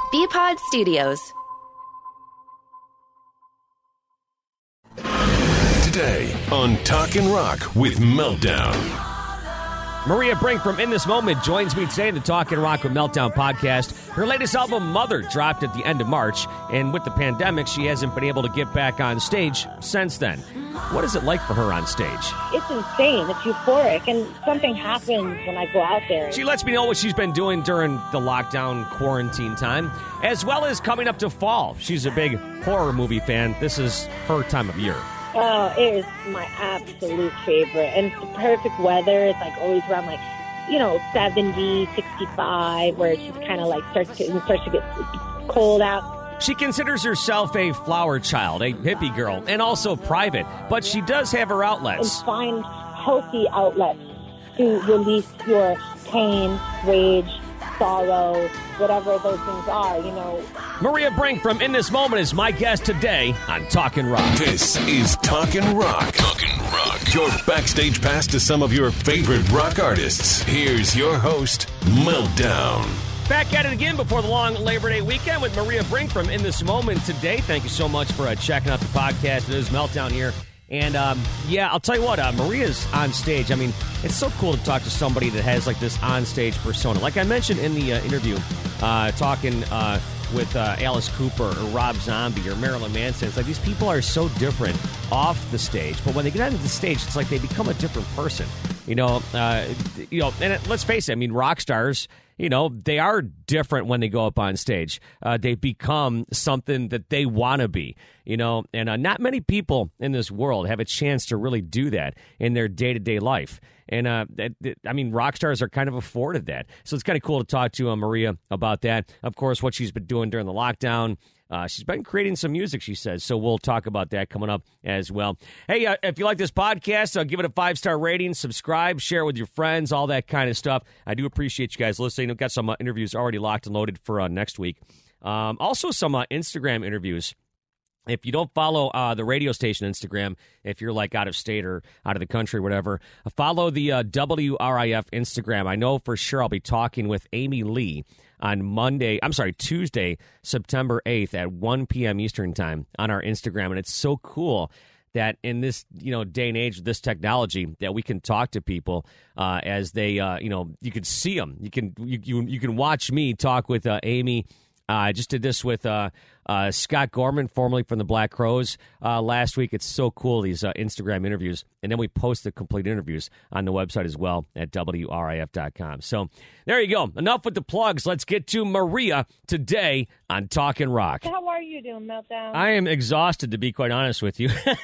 Bpod Studios. Today on Talkin' Rock with Meltdown. Maria Brink from In This Moment joins me today in the Talkin' Rock with Meltdown podcast. Her latest album, Mother, dropped at the end of March, and with the pandemic, she hasn't been able to get back on stage since then. What is it like for her on stage? It's insane. It's euphoric, and something happens when I go out there. She lets me know what she's been doing during the lockdown quarantine time, as well as coming up to fall. She's a big horror movie fan. This is her time of year. Oh, it is my absolute favorite. And it's the perfect weather. It's like always around 70, 65, where it just kind of like starts to get cold out. She considers herself a flower child, a hippie girl, and also private, but she does have her outlets. And find healthy outlets to release your pain, rage, sorrow, whatever those things are, Maria Brink from In This Moment is my guest today on Talkin' Rock. This is Talkin' Rock. Talkin' Rock. Your backstage pass to some of your favorite rock artists. Here's your host, Meltdown. Back at it again before the long Labor Day weekend with Maria Brink from In This Moment today. Thank you so much for checking out the podcast. It is Meltdown here. And, I'll tell you what, Maria's on stage. I mean, it's so cool to talk to somebody that has, like, this on-stage persona. Like I mentioned in the interview, talking with Alice Cooper or Rob Zombie or Marilyn Manson, it's like these people are so different off the stage. But when they get onto the stage, it's like they become a different person. And let's face it, I mean, rock stars, they are different when they go up on stage. They become something that they want to be, and not many people in this world have a chance to really do that in their day-to-day life. And, rock stars are kind of afforded that. So it's kind of cool to talk to Maria about that. Of course, what she's been doing during the lockdown. She's been creating some music, she says, so we'll talk about that coming up as well. Hey, if you like this podcast, give it a 5-star rating, subscribe, share it with your friends, all that kind of stuff. I do appreciate you guys listening. I've got some interviews already locked and loaded for next week. Also, some Instagram interviews. If you don't follow the radio station Instagram, if you're like out of state or out of the country or whatever, follow the WRIF Instagram. I know for sure I'll be talking with Amy Lee on Tuesday, September 8th at 1 p.m. Eastern time on our Instagram. And it's so cool that in this, day and age with this technology that we can talk to people as they, you can see them. You can watch me talk with Amy. I just did this with Scott Gorman, formerly from the Black Crowes, last week. It's so cool, these Instagram interviews. And then we post the complete interviews on the website as well at WRIF.com. So there you go. Enough with the plugs. Let's get to Maria today on Talkin' Rock. How are you doing, Meltdown? I am exhausted, to be quite honest with you.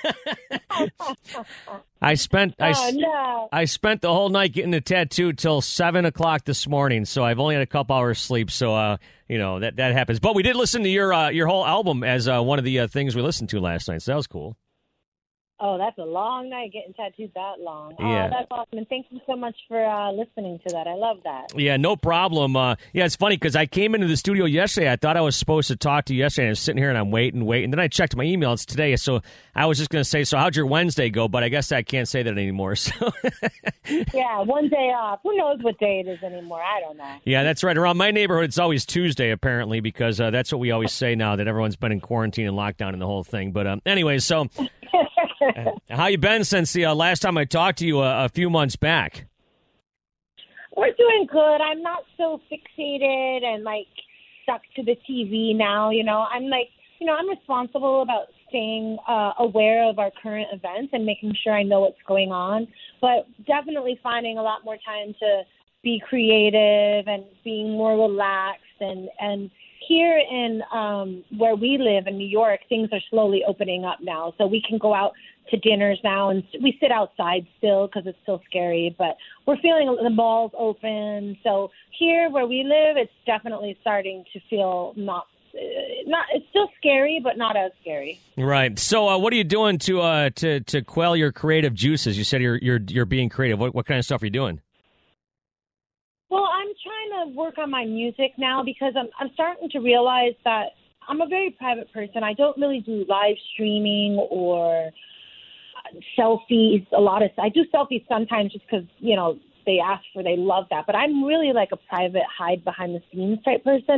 I spent the whole night getting a tattoo till 7 o'clock this morning, so I've only had a couple hours sleep. So that happens. But we did listen to your whole album as one of the things we listened to last night. So that was cool. Oh, that's a long night getting tattooed that long. Yeah. Oh, that's awesome. And thank you so much for listening to that. I love that. Yeah, no problem. It's funny because I came into the studio yesterday. I thought I was supposed to talk to you yesterday. I was sitting here and I'm waiting. And then I checked my email. It's today. So I was just going to say, so how'd your Wednesday go? But I guess I can't say that anymore. So yeah, one day off. Who knows what day it is anymore? I don't know. Yeah, that's right. Around my neighborhood, it's always Tuesday, apparently, because that's what we always say now that everyone's been in quarantine and lockdown and the whole thing. But anyway, so... how you been since the last time I talked to you a few months back? We're doing good. I'm not so fixated and stuck to the TV now. I'm responsible about staying aware of our current events and making sure I know what's going on. But definitely finding a lot more time to be creative and being more relaxed and here in where we live in New York, things are slowly opening up now. So we can go out to dinners now, and we sit outside still because it's still scary. But we're feeling the malls open. So here where we live, it's definitely starting to feel not. It's still scary, but not as scary. Right. So, what are you doing to quell your creative juices? You said you're being creative. What kind of stuff are you doing? Well, I'm trying to work on my music now because I'm starting to realize that I'm a very private person. I don't really do live streaming or selfies. I do selfies sometimes just because, they love that. But I'm really like a private, hide behind the scenes type person.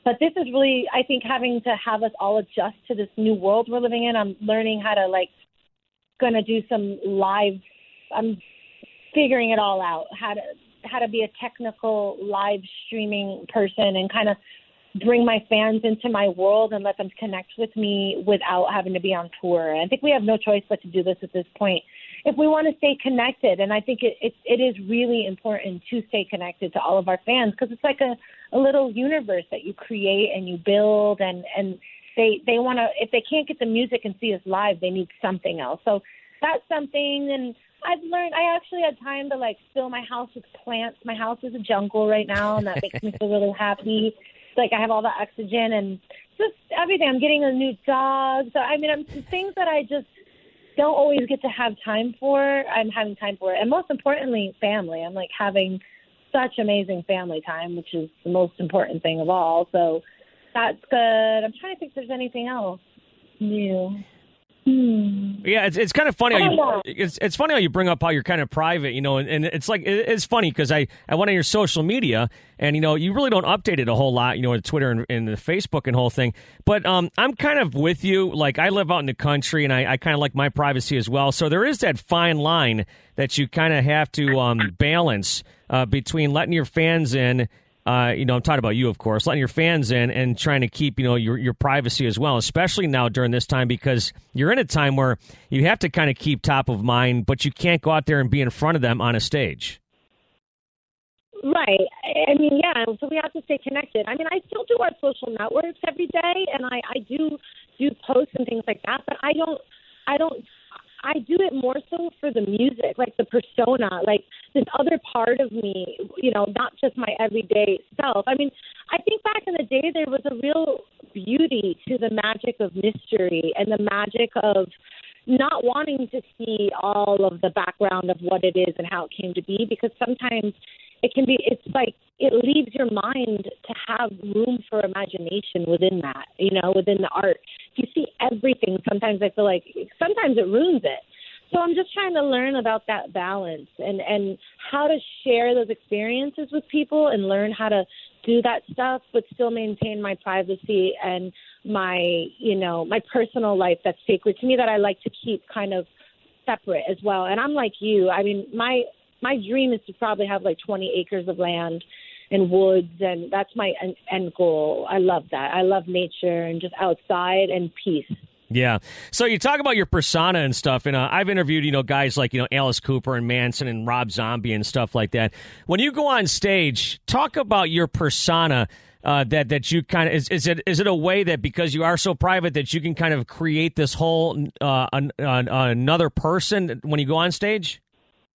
But this is really, I think, having to have us all adjust to this new world we're living in. I'm learning how to, going to do some live. I'm figuring it all out, how to be a technical live streaming person and kind of bring my fans into my world and let them connect with me without having to be on tour. I think we have no choice but to do this at this point if we want to stay connected. And I think it is really important to stay connected to all of our fans, because it's like a little universe that you create and you build, and they want to, if they can't get the music and see us live, they need something else. So that's something. And I've learned, I actually had time to fill my house with plants. My house is a jungle right now, and that makes me feel really happy. I have all the oxygen and just everything. I'm getting a new dog. So, I'm things that I just don't always get to have time for. I'm having time for it. And most importantly, family. I'm having such amazing family time, which is the most important thing of all. So that's good. I'm trying to think if there's anything else new. Yeah, it's kind of funny. It's funny how you bring up how you're kind of private, and it's it's funny because I went on your social media, and you really don't update it a whole lot, with Twitter and the Facebook and whole thing. But I'm kind of with you. I live out in the country, and I kind of like my privacy as well. So there is that fine line that you kind of have to balance between letting your fans in. I'm talking about you, of course, letting your fans in and trying to keep, your privacy as well, especially now during this time, because you're in a time where you have to kind of keep top of mind, but you can't go out there and be in front of them on a stage. Right. Yeah. So we have to stay connected. I still do our social networks every day, and I do posts and things like that, but I do it more so for the music, the persona, this other part of me, not just my everyday self. I think back in the day, there was a real beauty to the magic of mystery and the magic of not wanting to see all of the background of what it is and how it came to be, because sometimes it leaves your mind to have room for imagination within that, within the art. If you see everything, sometimes I feel sometimes it ruins it. So I'm just trying to learn about that balance and how to share those experiences with people and learn how to do that stuff, but still maintain my privacy and my, my personal life that's sacred to me, that I like to keep kind of separate as well. And I'm like you. My dream is to probably have 20 acres of land and woods, and that's my end goal. I love that. I love nature and just outside and peace. Yeah. So you talk about your persona and stuff, and I've interviewed, guys like, Alice Cooper and Manson and Rob Zombie and stuff like that. When you go on stage, talk about your persona that you kind of, is it a way that because you are so private that you can kind of create this whole another person when you go on stage?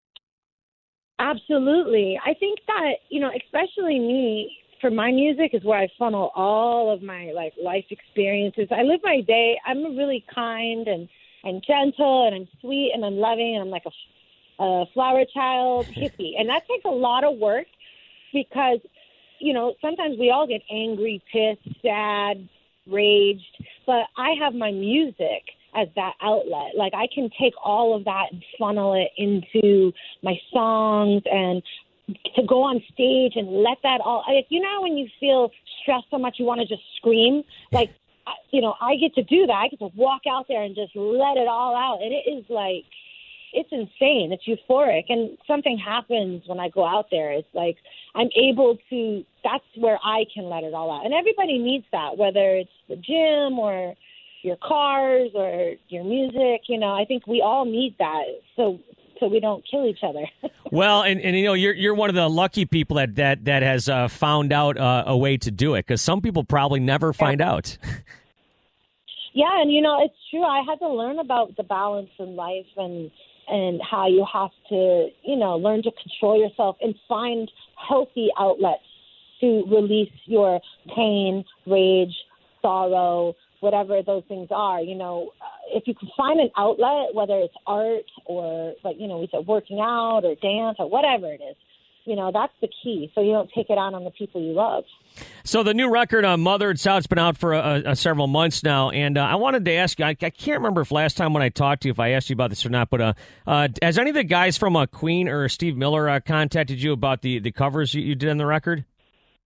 Absolutely. I think that, especially me, for my music is where I funnel all of my life experiences. I live my day. I'm really kind and gentle, and I'm sweet and I'm loving, and I'm like a flower child hippie. And that takes a lot of work because, sometimes we all get angry, pissed, sad, raged, but I have my music as that outlet. I can take all of that and funnel it into my songs, and to go on stage and let that all, when you feel stressed so much you want to just scream, I get to do that. I get to walk out there and just let it all out. And it is it's insane. It's euphoric. And something happens when I go out there. It's I'm able to, that's where I can let it all out. And everybody needs that, whether it's the gym or your cars or your music. I think we all need that. So we don't kill each other. Well, and you're one of the lucky people that has found out a way to do it, because some people probably never find out. Yeah, and it's true. I had to learn about the balance in life and how you have to learn to control yourself and find healthy outlets to release your pain, rage, sorrow, whatever those things are. If you can find an outlet, whether it's art or we said working out or dance or whatever it is, that's the key. So you don't take it out on the people you love. So the new record on Mother, it's been out for several months now, and I wanted to ask you, I can't remember if last time when I talked to you if I asked you about this or not, but has any of the guys from Queen or Steve Miller contacted you about the covers you did on the record?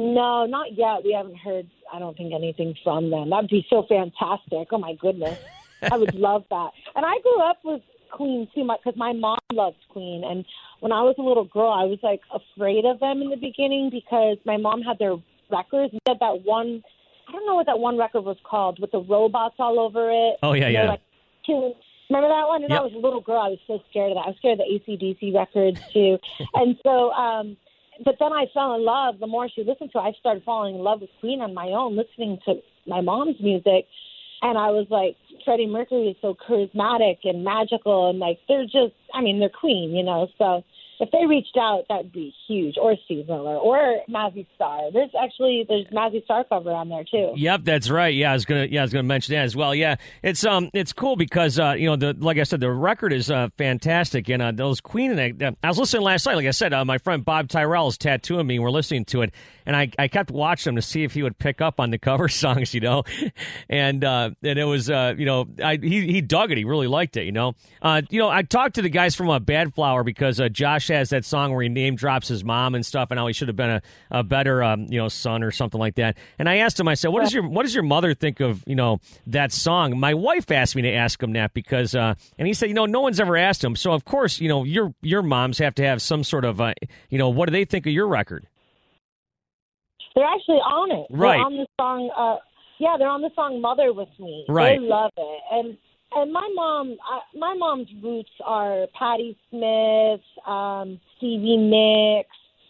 No, not yet. We haven't heard, I don't think, anything from them. That'd be so fantastic. Oh, my goodness. I would love that. And I grew up with Queen too much because my mom loved Queen. And when I was a little girl, I was, like, afraid of them in the beginning because my mom had their records. They had that one, I don't know what that one record was called, with the robots all over it. Oh, yeah, yeah. Like, remember that one? And I was a little girl. I was so scared of that. I was scared of the AC/DC records, too. And so, but then I fell in love. The more she listened to it, I started falling in love with Queen on my own, listening to my mom's music. And I was like, Freddie Mercury is so charismatic and magical. And, like, they're just, I mean, they're Queen, you know. So if they reached out, that would be huge. Or Steve Miller or Mazzy Star. There's Mazzy Star cover on there too. Yep, that's right. I was gonna mention that as well. Yeah, it's cool because like I said, the record is fantastic, and those Queen. And I was listening last night. Like I said, my friend Bob Tyrell is tattooing me, and we're listening to it, and I kept watching him to see if he would pick up on the cover songs, and it was he dug it. He really liked it, I talked to the guys from Bad Flower because Josh has that song where he name drops his mom and stuff, and how he should have been a better son or something like that. And I asked him, I said, what does your mother think of that song? My wife asked me to ask him that because and he said, no one's ever asked him. So of course, your moms have to have some sort of what do they think of your record? They're actually on it. Right. They're on the song. They're on the song "Mother with Me." Right. They love it, and my mom's roots are Patti Smith, Stevie Nicks.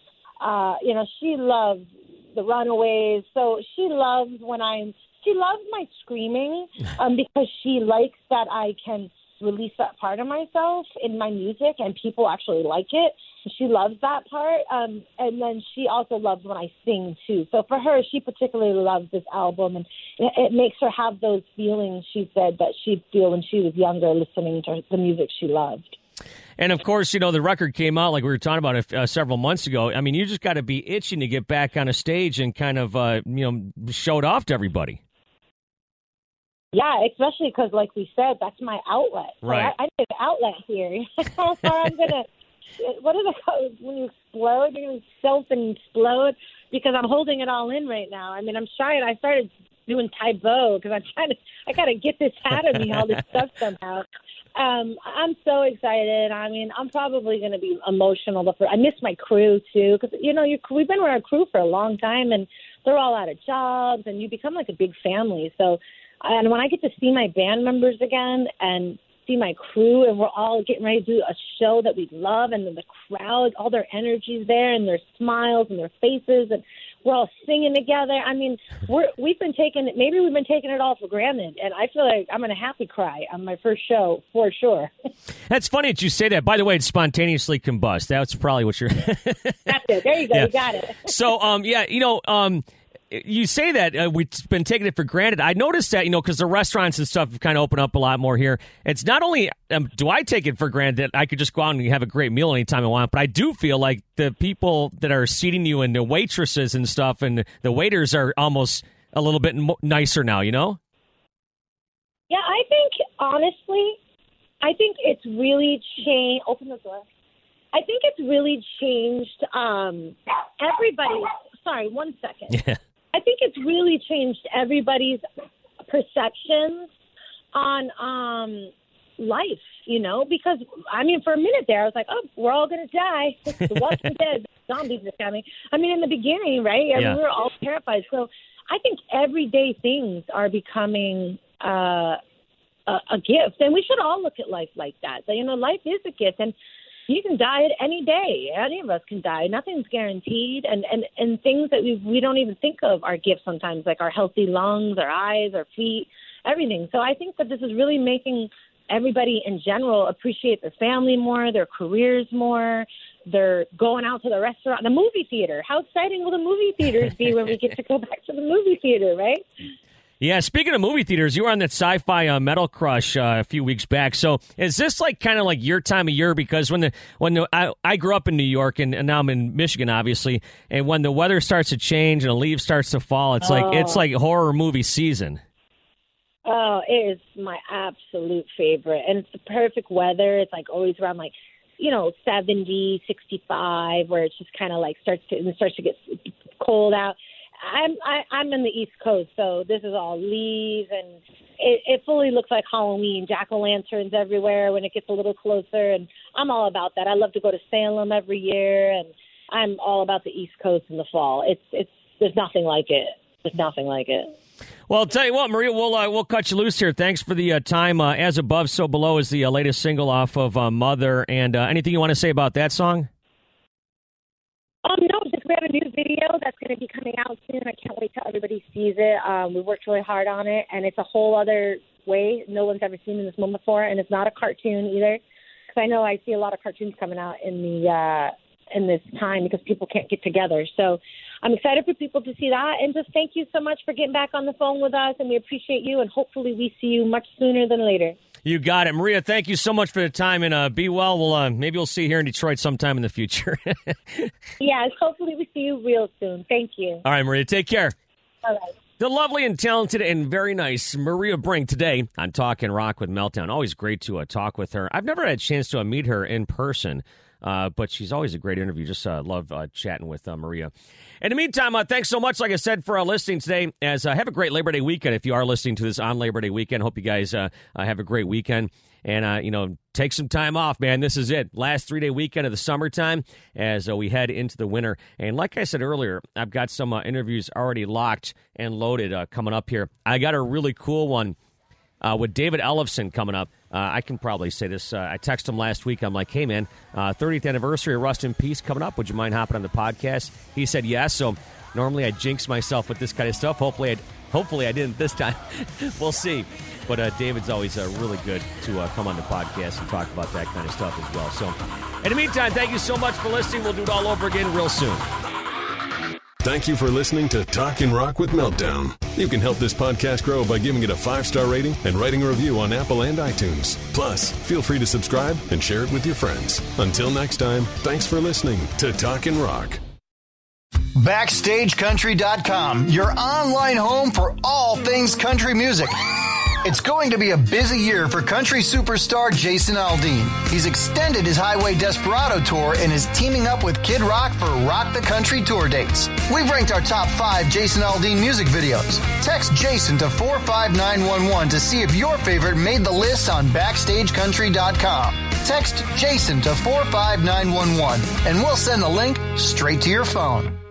She loves the Runaways. So she loves my screaming because she likes that I can release that part of myself in my music and people actually like it. She loves that part. And then she also loves when I sing too. So for her, she particularly loves this album, and it makes her have those feelings she said that she'd feel when she was younger listening to the music she loved. And, of course, the record came out, like we were talking about several months ago. I mean, you just got to be itching to get back on a stage and kind of, show it off to everybody. Yeah, especially because, like we said, that's my outlet. Right. So I need an outlet here. Or I'm going to, what is it called? When you explode, you're going to self-explode because I'm holding it all in right now. I mean, I'm shy, and I started doing Tai Bo because I got to get this out of me, all this stuff somehow. I'm so excited. I mean, I'm probably going to be emotional. I miss my crew, too, because, we've been with our crew for a long time, and they're all out of jobs, and you become like a big family. So, and when I get to see my band members again and see my crew, and we're all getting ready to do a show that we love, and then the crowd, all their energy's there, and their smiles and their faces, and we're all singing together. I mean, we've been taking it all for granted, and I feel like I'm going to happy cry on my first show for sure. That's funny that you say that. By the way, it's Spontaneously Combust. That's probably what you're. That's it. There you go. Yeah. You got it. So, you say that we've been taking it for granted. I noticed that, because the restaurants and stuff have kind of opened up a lot more here. It's not only do I take it for granted that I could just go out and have a great meal anytime I want, but I do feel like the people that are seating you and the waitresses and stuff and the waiters are almost a little bit nicer now, Yeah, I think, honestly, it's really changed. Open the door. I think it's really changed everybody's. Sorry, 1 second. Yeah. I think it's really changed everybody's perceptions on life, because, I mean, for a minute there, I was like, oh, we're all going to die. The Walking Dead, zombies are coming. I mean, in the beginning, right? I mean, we were all terrified. So I think everyday things are becoming a gift. And we should all look at life like that. So, life is a gift. And you can die at any day. Any of us can die. Nothing's guaranteed. And things that we don't even think of are gifts sometimes, like our healthy lungs, our eyes, our feet, everything. So I think that this is really making everybody in general appreciate their family more, their careers more. They're going out to the restaurant, the movie theater. How exciting will the movie theaters be when we get to go back to the movie theater, right? Yeah, speaking of movie theaters, you were on that Sci-Fi Metal Crush a few weeks back. So is this kind of like your time of year? Because I grew up in New York and now I'm in Michigan, obviously. And when the weather starts to change and the leaves starts to fall, it's like horror movie season. Oh, it is my absolute favorite. And it's the perfect weather. It's always around 70, 65, where it's just kind of starts to get cold out. I'm in the East Coast, so this is all leaves, and it fully looks like Halloween. Jack-o'-lanterns everywhere when it gets a little closer, and I'm all about that. I love to go to Salem every year, and I'm all about the East Coast in the fall. There's nothing like it. There's nothing like it. Well, I'll tell you what, Maria, we'll cut you loose here. Thanks for the time. As Above, So Below is the latest single off of Mother, and anything you want to say about that song? No, just we have a new video that's going to be coming out soon. I can't wait till everybody sees it. We worked really hard on it, and it's a whole other way no one's ever seen in this moment before, and it's not a cartoon either. Because I know I see a lot of cartoons coming out in this time because people can't get together. So I'm excited for people to see that, and just thank you so much for getting back on the phone with us, and we appreciate you, and hopefully we see you much sooner than later. You got it. Maria, thank you so much for the time, and be well. Maybe we'll see you here in Detroit sometime in the future. Yes, hopefully we see you real soon. Thank you. All right, Maria, take care. All right. The lovely and talented and very nice Maria Brink today on Talkin' Rock with Meltdown. Always great to talk with her. I've never had a chance to meet her in person, but she's always a great interview. Just love chatting with Maria. In the meantime, thanks so much, like I said, for listening today. Have a great Labor Day weekend if you are listening to this on Labor Day weekend. Hope you guys have a great weekend. And, take some time off, man. This is it. Last 3-day weekend of the summertime as we head into the winter. And like I said earlier, I've got some interviews already locked and loaded coming up here. I got a really cool one with David Ellefson coming up. I can probably say this. I texted him last week. I'm like, hey, man, 30th anniversary of Rust in Peace coming up. Would you mind hopping on the podcast? He said yes. So normally I jinx myself with this kind of stuff. Hopefully I didn't this time. We'll see. But David's always really good to come on the podcast and talk about that kind of stuff as well. So in the meantime, thank you so much for listening. We'll do it all over again real soon. Thank you for listening to Talkin' Rock with Meltdown. You can help this podcast grow by giving it a 5-star rating and writing a review on Apple and iTunes. Plus, feel free to subscribe and share it with your friends. Until next time, thanks for listening to Talkin' Rock. BackstageCountry.com, your online home for all things country music. It's going to be a busy year for country superstar Jason Aldean. He's extended his Highway Desperado tour and is teaming up with Kid Rock for Rock the Country tour dates. We've ranked our top 5 Jason Aldean music videos. Text Jason to 45911 to see if your favorite made the list on BackstageCountry.com. Text Jason to 45911 and we'll send the link straight to your phone.